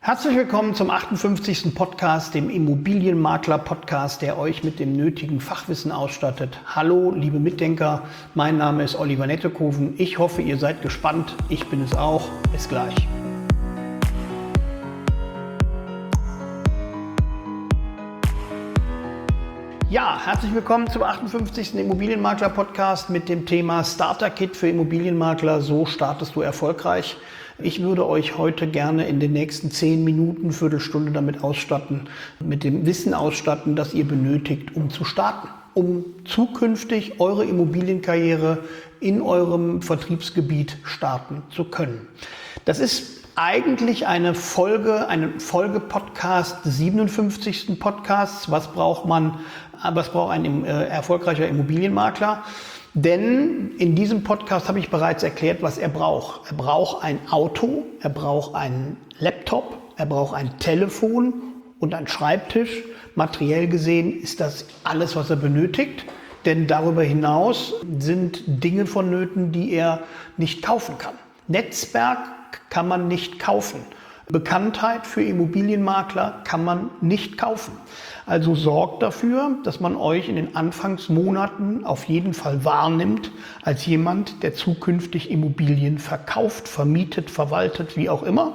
Herzlich willkommen zum 58. Podcast, dem Immobilienmakler-Podcast, der euch mit dem nötigen Fachwissen ausstattet. Hallo, liebe Mitdenker, mein Name ist Oliver Nettekoven. Ich hoffe, ihr seid gespannt. Ich bin es auch. Bis gleich. Ja, herzlich willkommen zum 58. Immobilienmakler-Podcast mit dem Thema Starter-Kit für Immobilienmakler. So startest du erfolgreich. Ich würde euch heute gerne in den nächsten 10 Minuten, Viertelstunde damit ausstatten, mit dem Wissen ausstatten, das ihr benötigt, um zu starten, um zukünftig eure Immobilienkarriere in eurem Vertriebsgebiet starten zu können. Das ist eigentlich eine Folge-Podcast des 57. Podcasts. Was braucht ein erfolgreicher Immobilienmakler? Denn in diesem Podcast habe ich bereits erklärt, was er braucht. Er braucht ein Auto, er braucht einen Laptop, er braucht ein Telefon und einen Schreibtisch. Materiell gesehen ist das alles, was er benötigt. Denn darüber hinaus sind Dinge vonnöten, die er nicht kaufen kann. Netzwerk kann man nicht kaufen. Bekanntheit für Immobilienmakler kann man nicht kaufen. Also sorgt dafür, dass man euch in den Anfangsmonaten auf jeden Fall wahrnimmt als jemand, der zukünftig Immobilien verkauft, vermietet, verwaltet, wie auch immer,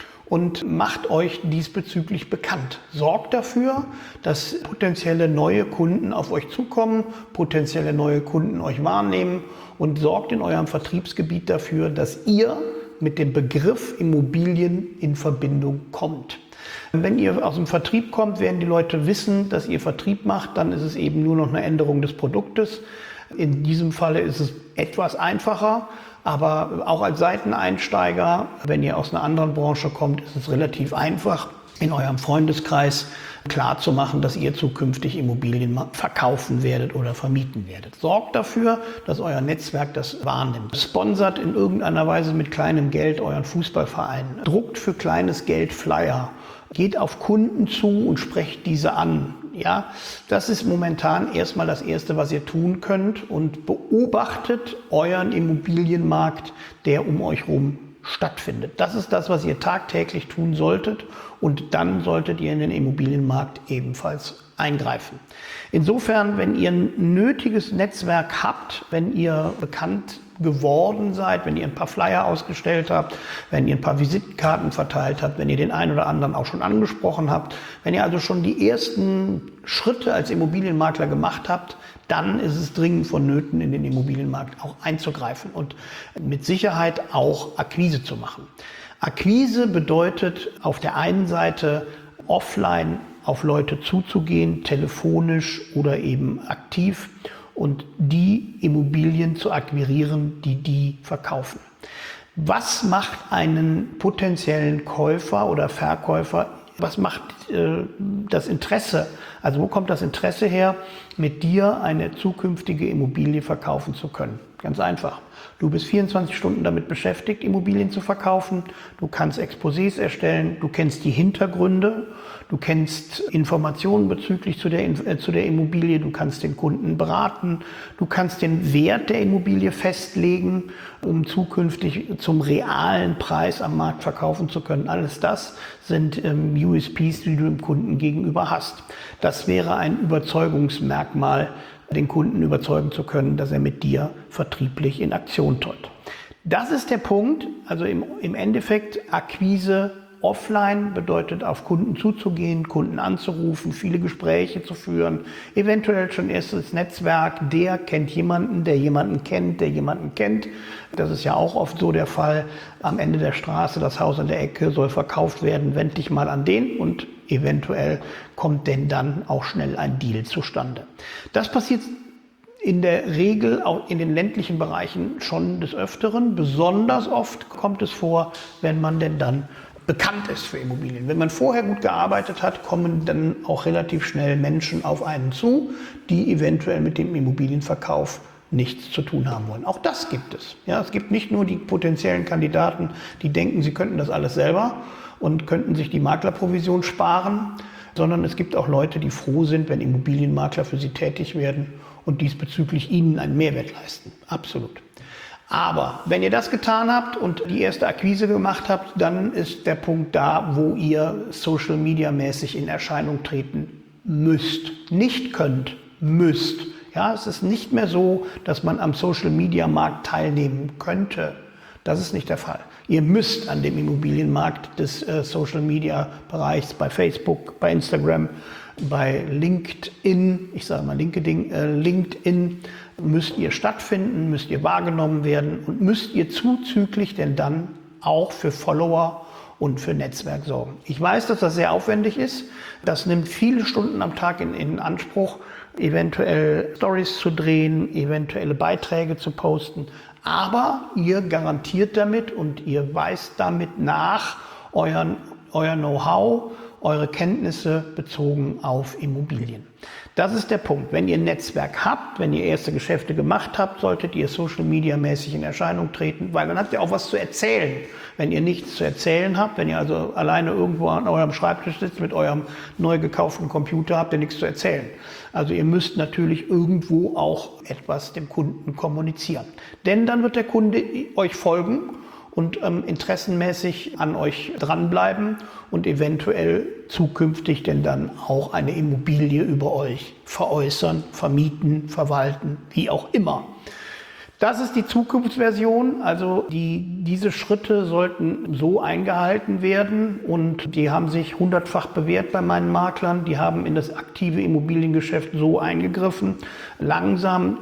und macht euch diesbezüglich bekannt. Sorgt dafür, dass potenzielle neue Kunden auf euch zukommen, potenzielle neue Kunden euch wahrnehmen und sorgt in eurem Vertriebsgebiet dafür, dass ihr mit dem Begriff Immobilien in Verbindung kommt. Wenn ihr aus dem Vertrieb kommt, werden die Leute wissen, dass ihr Vertrieb macht, dann ist es eben nur noch eine Änderung des Produktes. In diesem Falle ist es etwas einfacher, aber auch als Seiteneinsteiger, wenn ihr aus einer anderen Branche kommt, ist es relativ einfach, in eurem Freundeskreis klar zu machen, dass ihr zukünftig Immobilien verkaufen werdet oder vermieten werdet. Sorgt dafür, dass euer Netzwerk das wahrnimmt. Sponsert in irgendeiner Weise mit kleinem Geld euren Fußballverein. Druckt für kleines Geld Flyer. Geht auf Kunden zu und sprecht diese an. Ja, das ist momentan erstmal das Erste, was ihr tun könnt, und beobachtet euren Immobilienmarkt, der um euch herum stattfindet. Das ist das, was ihr tagtäglich tun solltet, und dann solltet ihr in den Immobilienmarkt ebenfalls eingreifen. Insofern, wenn ihr ein nötiges Netzwerk habt, wenn ihr bekannt geworden seid, wenn ihr ein paar Flyer ausgestellt habt, wenn ihr ein paar Visitenkarten verteilt habt, wenn ihr den einen oder anderen auch schon angesprochen habt, wenn ihr also schon die ersten Schritte als Immobilienmakler gemacht habt, dann ist es dringend vonnöten, in den Immobilienmarkt auch einzugreifen und mit Sicherheit auch Akquise zu machen. Akquise bedeutet auf der einen Seite offline auf Leute zuzugehen, telefonisch oder eben aktiv, und die Immobilien zu akquirieren, die verkaufen. Was macht einen potenziellen Käufer oder Verkäufer? Was macht das Interesse? Also wo kommt das Interesse her, mit dir eine zukünftige Immobilie verkaufen zu können? Ganz einfach. Du bist 24 Stunden damit beschäftigt, Immobilien zu verkaufen. Du kannst Exposés erstellen, du kennst die Hintergründe, du kennst Informationen bezüglich zu der Immobilie, du kannst den Kunden beraten, du kannst den Wert der Immobilie festlegen, um zukünftig zum realen Preis am Markt verkaufen zu können. Alles das sind USPs, die du dem Kunden gegenüber hast. Das wäre ein Überzeugungsmerkmal, den Kunden überzeugen zu können, dass er mit dir vertrieblich in Aktion tritt. Das ist der Punkt. Also im Endeffekt Akquise offline bedeutet, auf Kunden zuzugehen, Kunden anzurufen, viele Gespräche zu führen, eventuell schon erstes Netzwerk, der kennt jemanden, der jemanden kennt, der jemanden kennt. Das ist ja auch oft so der Fall. Am Ende der Straße, das Haus an der Ecke soll verkauft werden, wend dich mal an den, und eventuell kommt denn dann auch schnell ein Deal zustande. Das passiert in der Regel auch in den ländlichen Bereichen schon des Öfteren. Besonders oft kommt es vor, wenn man denn dann bekannt ist für Immobilien. Wenn man vorher gut gearbeitet hat, kommen dann auch relativ schnell Menschen auf einen zu, die eventuell mit dem Immobilienverkauf nichts zu tun haben wollen. Auch das gibt es. Ja, es gibt nicht nur die potenziellen Kandidaten, die denken, sie könnten das alles selber und könnten sich die Maklerprovision sparen, sondern es gibt auch Leute, die froh sind, wenn Immobilienmakler für sie tätig werden und diesbezüglich ihnen einen Mehrwert leisten. Absolut. Aber wenn ihr das getan habt und die erste Akquise gemacht habt, dann ist der Punkt da, wo ihr Social Media mäßig in Erscheinung treten müsst. Nicht könnt, müsst. Ja, es ist nicht mehr so, dass man am Social Media Markt teilnehmen könnte. Das ist nicht der Fall. Ihr müsst an dem Immobilienmarkt des Social Media Bereichs bei Facebook, bei Instagram, bei LinkedIn, ich sage mal LinkedIn, müsst ihr stattfinden, müsst ihr wahrgenommen werden und müsst ihr zuzüglich denn dann auch für Follower und für Netzwerk sorgen. Ich weiß, dass das sehr aufwendig ist. Das nimmt viele Stunden am Tag in Anspruch, eventuell Stories zu drehen, eventuelle Beiträge zu posten. Aber ihr garantiert damit und ihr weist damit nach euer Know-how, eure Kenntnisse bezogen auf Immobilien. Das ist der Punkt. Wenn ihr ein Netzwerk habt, wenn ihr erste Geschäfte gemacht habt, solltet ihr Social Media mäßig in Erscheinung treten, weil dann habt ihr auch was zu erzählen. Wenn ihr nichts zu erzählen habt, wenn ihr also alleine irgendwo an eurem Schreibtisch sitzt mit eurem neu gekauften Computer, habt ihr nichts zu erzählen. Also ihr müsst natürlich irgendwo auch etwas dem Kunden kommunizieren. Denn dann wird der Kunde euch folgen und interessenmäßig an euch dranbleiben und eventuell zukünftig denn dann auch eine Immobilie über euch veräußern, vermieten, verwalten, wie auch immer. Das ist die Zukunftsversion, also diese Schritte sollten so eingehalten werden und die haben sich 100-fach bewährt bei meinen Maklern. Die haben in das aktive Immobiliengeschäft so eingegriffen, langsam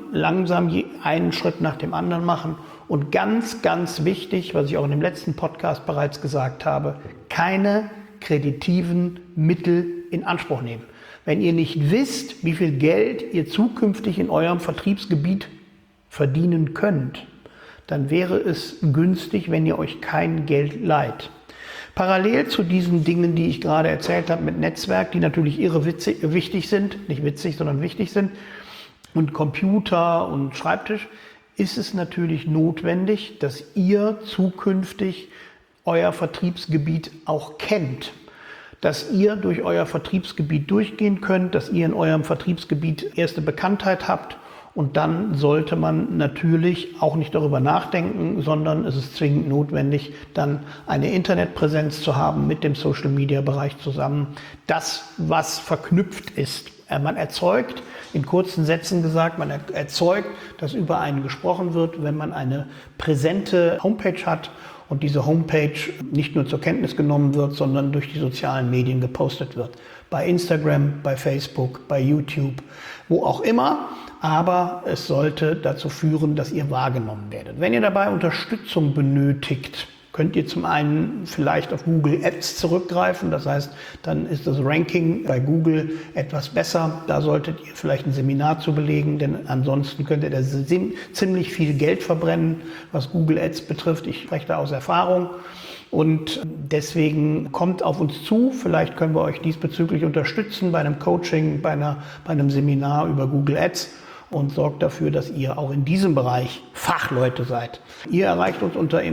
einen Schritt nach dem anderen machen. Und ganz, ganz wichtig, was ich auch in dem letzten Podcast bereits gesagt habe, keine kreditiven Mittel in Anspruch nehmen. Wenn ihr nicht wisst, wie viel Geld ihr zukünftig in eurem Vertriebsgebiet verdienen könnt, dann wäre es günstig, wenn ihr euch kein Geld leiht. Parallel zu diesen Dingen, die ich gerade erzählt habe mit Netzwerk, die natürlich wichtig sind, nicht witzig, sondern wichtig sind, und Computer und Schreibtisch, ist es natürlich notwendig, dass ihr zukünftig euer Vertriebsgebiet auch kennt. Dass ihr durch euer Vertriebsgebiet durchgehen könnt, dass ihr in eurem Vertriebsgebiet erste Bekanntheit habt. Und dann sollte man natürlich auch nicht darüber nachdenken, sondern es ist zwingend notwendig, dann eine Internetpräsenz zu haben mit dem Social-Media-Bereich zusammen. Das, was verknüpft ist. Man erzeugt, in kurzen Sätzen gesagt, man erzeugt, dass über einen gesprochen wird, wenn man eine präsente Homepage hat und diese Homepage nicht nur zur Kenntnis genommen wird, sondern durch die sozialen Medien gepostet wird. Bei Instagram, bei Facebook, bei YouTube, wo auch immer. Aber es sollte dazu führen, dass ihr wahrgenommen werdet. Wenn ihr dabei Unterstützung benötigt, könnt ihr zum einen vielleicht auf Google Ads zurückgreifen. Das heißt, dann ist das Ranking bei Google etwas besser. Da solltet ihr vielleicht ein Seminar zu belegen, denn ansonsten könnt ihr da ziemlich viel Geld verbrennen, was Google Ads betrifft. Ich spreche da aus Erfahrung. Und deswegen kommt auf uns zu. Vielleicht können wir euch diesbezüglich unterstützen bei einem Coaching, bei einem Seminar über Google Ads. Und sorgt dafür, dass ihr auch in diesem Bereich Fachleute seid. Ihr erreicht uns unter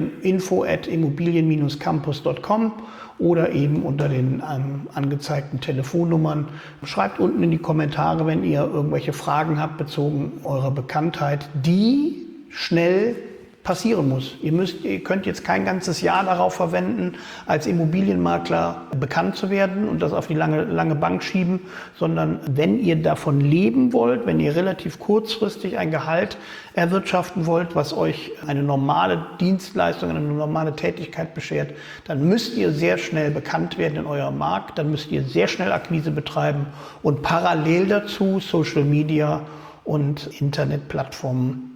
info@immobilien-campus.com oder eben unter den angezeigten Telefonnummern. Schreibt unten in die Kommentare, wenn ihr irgendwelche Fragen habt bezogen eurer Bekanntheit, die schnell passieren muss. Ihr könnt jetzt kein ganzes Jahr darauf verwenden, als Immobilienmakler bekannt zu werden und das auf die lange Bank schieben, sondern wenn ihr davon leben wollt, wenn ihr relativ kurzfristig ein Gehalt erwirtschaften wollt, was euch eine normale Dienstleistung, eine normale Tätigkeit beschert, dann müsst ihr sehr schnell bekannt werden in eurem Markt, dann müsst ihr sehr schnell Akquise betreiben und parallel dazu Social Media und Internetplattformen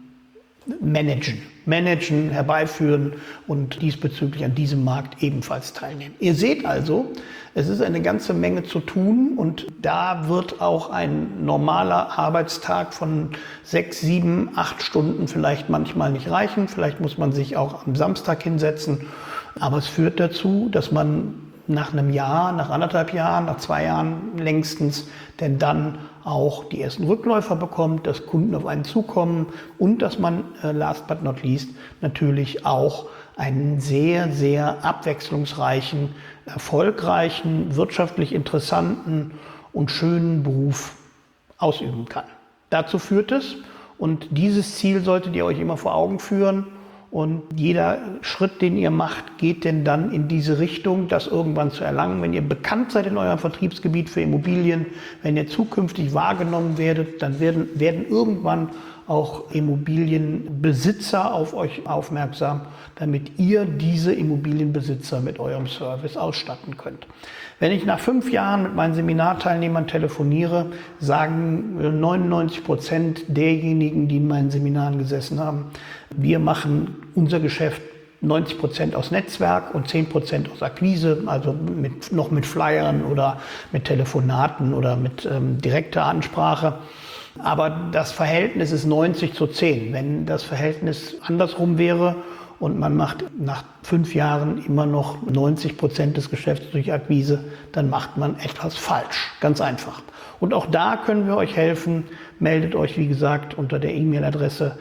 managen, herbeiführen und diesbezüglich an diesem Markt ebenfalls teilnehmen. Ihr seht also, es ist eine ganze Menge zu tun und da wird auch ein normaler Arbeitstag von 6, 7, 8 Stunden vielleicht manchmal nicht reichen. Vielleicht muss man sich auch am Samstag hinsetzen. Aber es führt dazu, dass man nach einem Jahr, nach 1,5 Jahren, nach 2 Jahren längstens, denn dann auch die ersten Rückläufer bekommt, dass Kunden auf einen zukommen und dass man, last but not least, natürlich auch einen sehr, sehr abwechslungsreichen, erfolgreichen, wirtschaftlich interessanten und schönen Beruf ausüben kann. Dazu führt es und dieses Ziel solltet ihr euch immer vor Augen führen Und jeder Schritt, den ihr macht, geht denn dann in diese Richtung, das irgendwann zu erlangen. Wenn ihr bekannt seid in eurem Vertriebsgebiet für Immobilien, wenn ihr zukünftig wahrgenommen werdet, dann werden irgendwann auch Immobilienbesitzer auf euch aufmerksam, damit ihr diese Immobilienbesitzer mit eurem Service ausstatten könnt. Wenn ich nach 5 Jahren mit meinen Seminarteilnehmern telefoniere, sagen 99% derjenigen, die in meinen Seminaren gesessen haben, wir machen unser Geschäft 90% aus Netzwerk und 10% aus Akquise, also noch mit Flyern oder mit Telefonaten oder mit direkter Ansprache. Aber das Verhältnis ist 90:10. Wenn das Verhältnis andersrum wäre und man macht nach 5 Jahren immer noch 90% des Geschäfts durch Akquise, dann macht man etwas falsch. Ganz einfach. Und auch da können wir euch helfen. Meldet euch, wie gesagt, unter der E-Mail-Adresse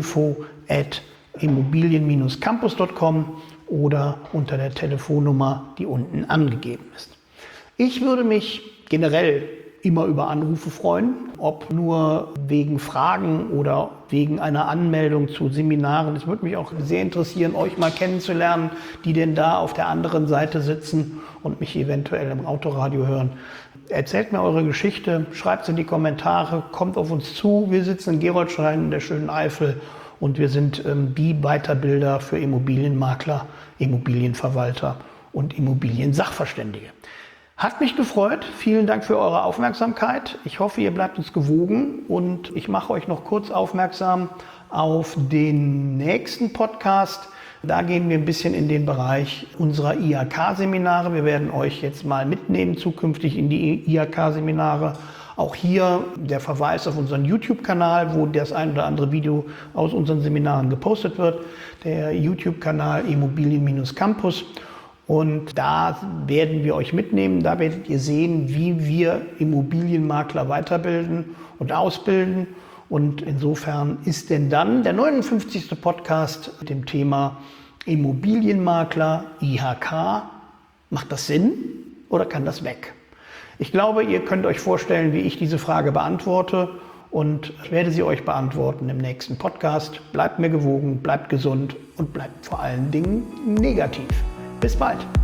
info@immobilien-campus.com oder unter der Telefonnummer, die unten angegeben ist. Ich würde mich generell immer über Anrufe freuen, ob nur wegen Fragen oder wegen einer Anmeldung zu Seminaren. Es würde mich auch sehr interessieren, euch mal kennenzulernen, die denn da auf der anderen Seite sitzen und mich eventuell im Autoradio hören. Erzählt mir eure Geschichte, schreibt es in die Kommentare, kommt auf uns zu. Wir sitzen in Gerolstein in der schönen Eifel und wir sind die Weiterbilder für Immobilienmakler, Immobilienverwalter und Immobiliensachverständige. Hat mich gefreut. Vielen Dank für eure Aufmerksamkeit. Ich hoffe, ihr bleibt uns gewogen und ich mache euch noch kurz aufmerksam auf den nächsten Podcast. Da gehen wir ein bisschen in den Bereich unserer IHK-Seminare. Wir werden euch jetzt mal mitnehmen zukünftig in die IHK-Seminare. Auch hier der Verweis auf unseren YouTube-Kanal, wo das ein oder andere Video aus unseren Seminaren gepostet wird. Der YouTube-Kanal Immobilien-Campus. Und da werden wir euch mitnehmen, da werdet ihr sehen, wie wir Immobilienmakler weiterbilden und ausbilden. Und insofern ist denn dann der 59. Podcast mit dem Thema Immobilienmakler, IHK. Macht das Sinn oder kann das weg? Ich glaube, ihr könnt euch vorstellen, wie ich diese Frage beantworte. Und ich werde sie euch beantworten im nächsten Podcast. Bleibt mir gewogen, bleibt gesund und bleibt vor allen Dingen negativ. Bis bald.